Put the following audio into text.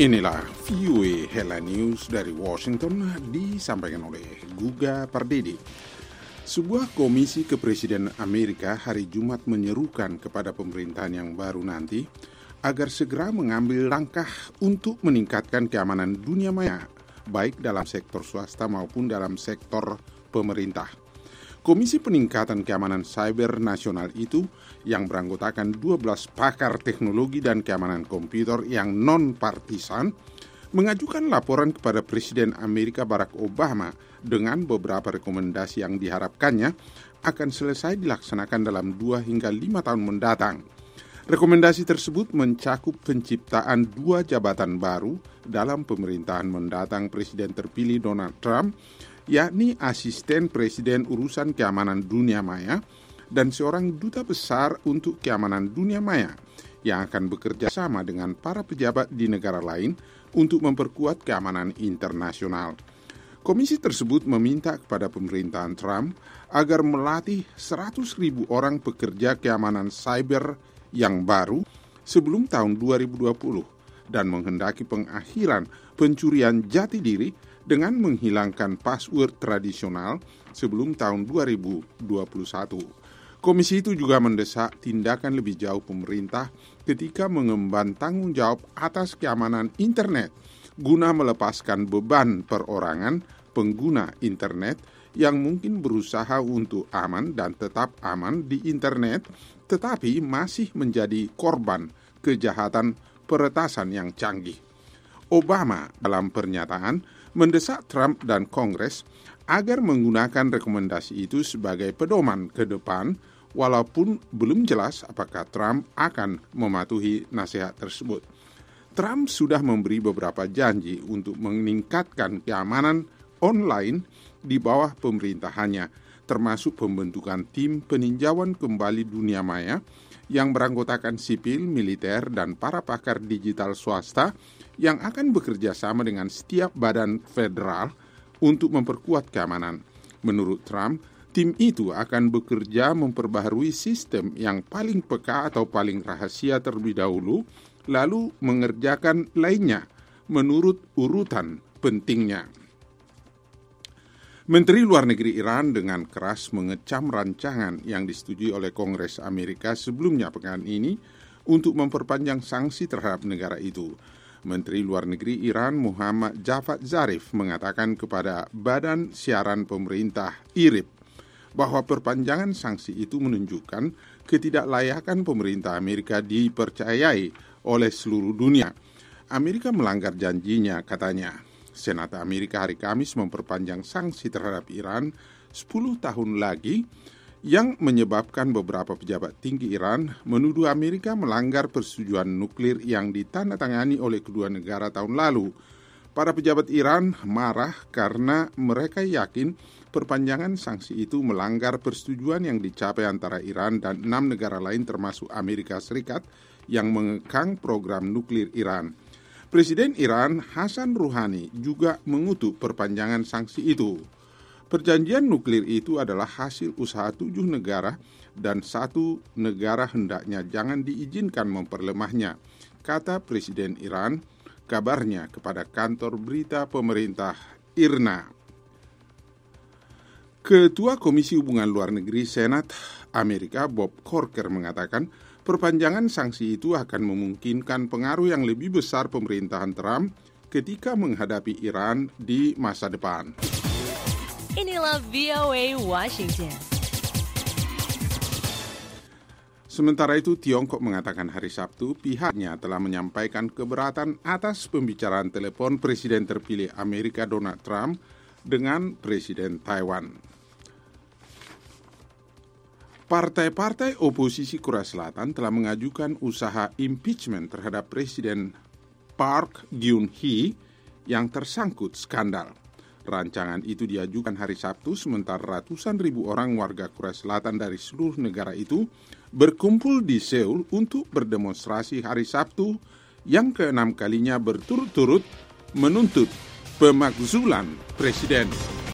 Inilah VOA Headline News dari Washington disampaikan oleh Guga Pardede. Sebuah komisi kepresidenan Amerika hari Jumat menyerukan kepada pemerintahan yang baru nanti agar segera mengambil langkah untuk meningkatkan keamanan dunia maya, baik dalam sektor swasta maupun dalam sektor pemerintah. Komisi Peningkatan Keamanan Cyber Nasional itu yang beranggotakan 12 pakar teknologi dan keamanan komputer yang non-partisan mengajukan laporan kepada Presiden Amerika Barack Obama dengan beberapa rekomendasi yang diharapkannya akan selesai dilaksanakan dalam 2 hingga 5 tahun mendatang. Rekomendasi tersebut mencakup penciptaan 2 jabatan baru dalam pemerintahan mendatang Presiden terpilih Donald Trump, yakni Asisten Presiden Urusan Keamanan Dunia Maya dan seorang duta besar untuk keamanan dunia maya yang akan bekerja sama dengan para pejabat di negara lain untuk memperkuat keamanan internasional. Komisi tersebut meminta kepada pemerintahan Trump agar melatih 100.000 orang pekerja keamanan cyber yang baru sebelum tahun 2020 dan menghendaki pengakhiran pencurian jati diri dengan menghilangkan password tradisional sebelum tahun 2021. Komisi itu juga mendesak tindakan lebih jauh pemerintah ketika mengemban tanggung jawab atas keamanan internet guna melepaskan beban perorangan pengguna internet yang mungkin berusaha untuk aman dan tetap aman di internet tetapi masih menjadi korban kejahatan peretasan yang canggih. Obama dalam pernyataan mendesak Trump dan Kongres agar menggunakan rekomendasi itu sebagai pedoman ke depan walaupun belum jelas apakah Trump akan mematuhi nasihat tersebut. Trump sudah memberi beberapa janji untuk meningkatkan keamanan online di bawah pemerintahannya, termasuk pembentukan tim peninjauan kembali dunia maya yang beranggotakan sipil, militer, dan para pakar digital swasta yang akan bekerja sama dengan setiap badan federal untuk memperkuat keamanan. Menurut Trump, tim itu akan bekerja memperbaharui sistem yang paling peka atau paling rahasia terlebih dahulu, lalu mengerjakan lainnya menurut urutan pentingnya. Menteri Luar Negeri Iran dengan keras mengecam rancangan yang disetujui oleh Kongres Amerika sebelumnya pekan ini untuk memperpanjang sanksi terhadap negara itu. Menteri Luar Negeri Iran Muhammad Javad Zarif mengatakan kepada Badan Siaran Pemerintah IRIB bahwa perpanjangan sanksi itu menunjukkan ketidaklayakan pemerintah Amerika dipercayai oleh seluruh dunia. Amerika melanggar janjinya, katanya. Senat Amerika hari Kamis memperpanjang sanksi terhadap Iran 10 tahun lagi yang menyebabkan beberapa pejabat tinggi Iran menuduh Amerika melanggar persetujuan nuklir yang ditandatangani oleh kedua negara tahun lalu. Para pejabat Iran marah karena mereka yakin perpanjangan sanksi itu melanggar persetujuan yang dicapai antara Iran dan 6 negara lain termasuk Amerika Serikat yang mengekang program nuklir Iran. Presiden Iran Hassan Rouhani juga mengutuk perpanjangan sanksi itu. Perjanjian nuklir itu adalah hasil usaha 7 negara dan 1 negara hendaknya jangan diizinkan memperlemahnya, kata Presiden Iran kabarnya kepada kantor berita pemerintah IRNA. Ketua Komisi Hubungan Luar Negeri Senat Amerika Bob Corker mengatakan perpanjangan sanksi itu akan memungkinkan pengaruh yang lebih besar pemerintahan Trump ketika menghadapi Iran di masa depan. Inilah VOA Washington. Sementara itu, Tiongkok mengatakan hari Sabtu pihaknya telah menyampaikan keberatan atas pembicaraan telepon Presiden terpilih Amerika Donald Trump dengan Presiden Taiwan. Partai-partai oposisi Korea Selatan telah mengajukan usaha impeachment terhadap Presiden Park Geun-hye yang tersangkut skandal. Rancangan itu diajukan hari Sabtu sementara ratusan ribu orang warga Korea Selatan dari seluruh negara itu berkumpul di Seoul untuk berdemonstrasi hari Sabtu yang ke-6 kalinya berturut-turut menuntut pemakzulan Presiden.